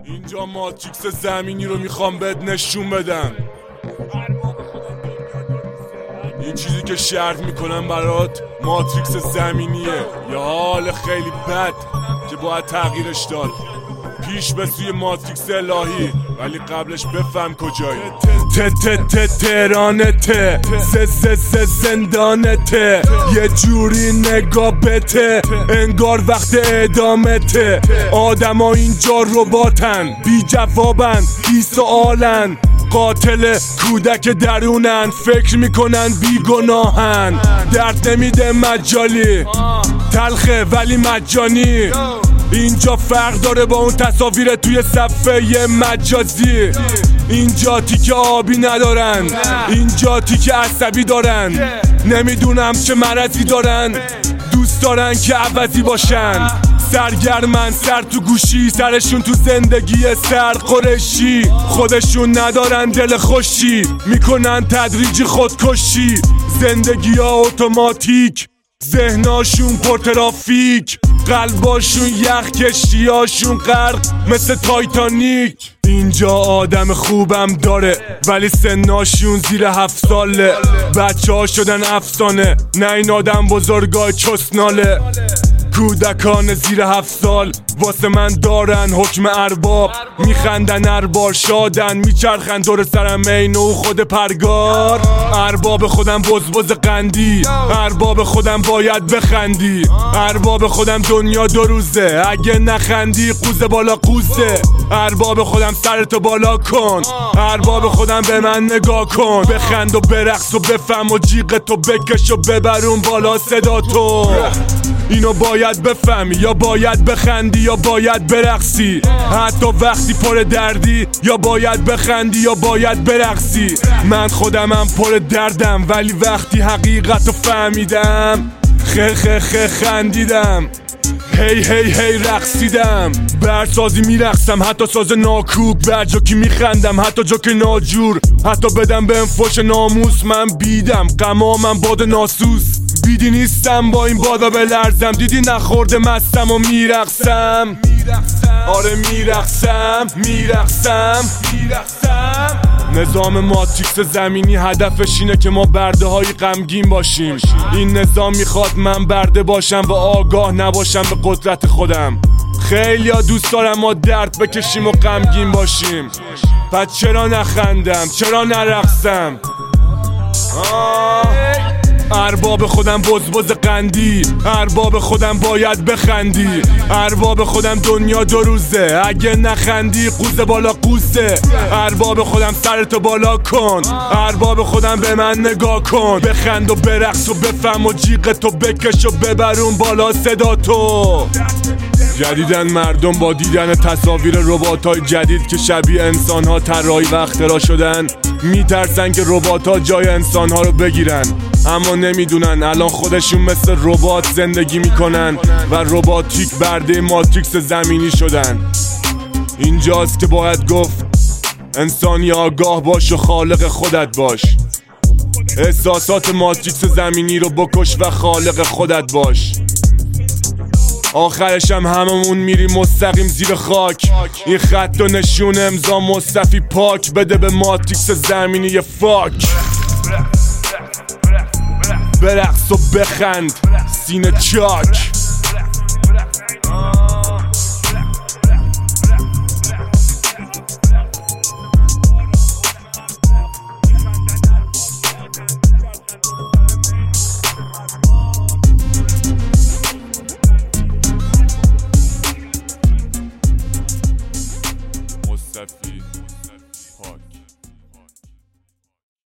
اینجا ماتریکس زمینی رو میخوام بهت نشون بدم. این چیزی که شرط میکنم برات ماتریکس زمینیه، یه حال خیلی بد که باید تغییرش داد. پیش به سوی ماتریکس الهی، ولی قبلش بفهم کجایی. تهرانته، زندانته، یه جوری نگاه بته انگار وقت اعدامته. آدما اینجا رباتن، بی جوابن، بی سؤالن، قاتل کودک درونن، فکر میکنن بی گناهن. درد نمیده مجالی، تلخه ولی مجانی. اینجا فرق داره با اون تصاویر توی صفحه مجازی. اینجا تیکه آبی ندارن، اینجا تیکه عصبی دارن. نمیدونم چه مرضی دارن، دوست دارن که عوضی باشن. سرگرمن، سر تو گوشی، سرشون تو زندگی سرقرشی. خودشون ندارن دل خوشی، میکنن تدریجی خودکشی. زندگی ها اتوماتیک، ذهناشون پر ترافیک، قلباشون یخ، کشتیاشون غرق مثل تایتانیک. اینجا آدم خوبم داره ولی سناشون زیر 7 ساله. بچه ها شدن افسانه، نه این آدم بزرگای چسناله. کودکان زیر 7 سال واسه من دارن حکم ارباب. میخندن اربار شادن، میچرخن دور سرم اینو خود پرگار. ارباب خودم بزبز قندی، ارباب خودم باید بخندی. ارباب خودم دنیا 2 روزه، اگه نخندی قوزه بالا قوزه. ارباب خودم سرتو بالا کن، ارباب خودم به من نگاه کن. بخند و برقص و بفهم و جیغتو بکش و ببرون بالا صدا تو. اینو باید بفهمی، یا باید بخندی یا باید برقصی. حتی وقتی پر دردی، یا باید بخندی یا باید برقصی. من خودمم پر دردم، ولی وقتی حقیقتو فهمیدم خندیدم. هی رقصیدم. برسازی میرقصم، حتی ساز ناکوک. بر جوکی میخندم، حتی جوک ناجور. حتی بدم بهم فوش ناموس، من بیدم قمامم باد ناسوس. بیدی نیستم با این بادا بلرزم، دیدی نخورده مستم و میرقصم. آره میرقصم. نظام ماتریکس زمینی هدفش اینه که ما برده های غمگین باشیم. این نظام میخواد من برده باشم و آگاه نباشم به قدرت خودم. خیلی ها دوست دارم ما درد بکشیم و غمگین باشیم. پس چرا نخندم، چرا نرقصم؟ ارباب خودم بزبز قندی، ارباب خودم باید بخندی. ارباب خودم دنیا 2 روزه، اگه نخندی قوزه بالا قوزه. ارباب خودم سرتو بالا کن، ارباب خودم به من نگاه کن. بخند و برقص و بفهم و جیغتو بکش و ببرون بالا صدا تو. جدیدن مردم با دیدن تصاویر ربات‌های جدید که شبیه انسان‌ها طراحی و اختراع شدن میترسن که ربات‌ها جای انسان‌ها رو بگیرن. اما نمیدونن الان خودشون مثل ربات زندگی میکنن و رباتیک برده ماتریکس زمینی شدن. اینجاست که باید گفت انسانی آگاه باش و خالق خودت باش. احساسات ماتریکس زمینی رو بکش و خالق خودت باش. آخرش هم هممون میریم مستقیم زیر خاک. این خط و نشون امضا مصطفی پاک بده به ماتریکس زمینی یه فاک. برقص و بخند سینه چاک. مصطفی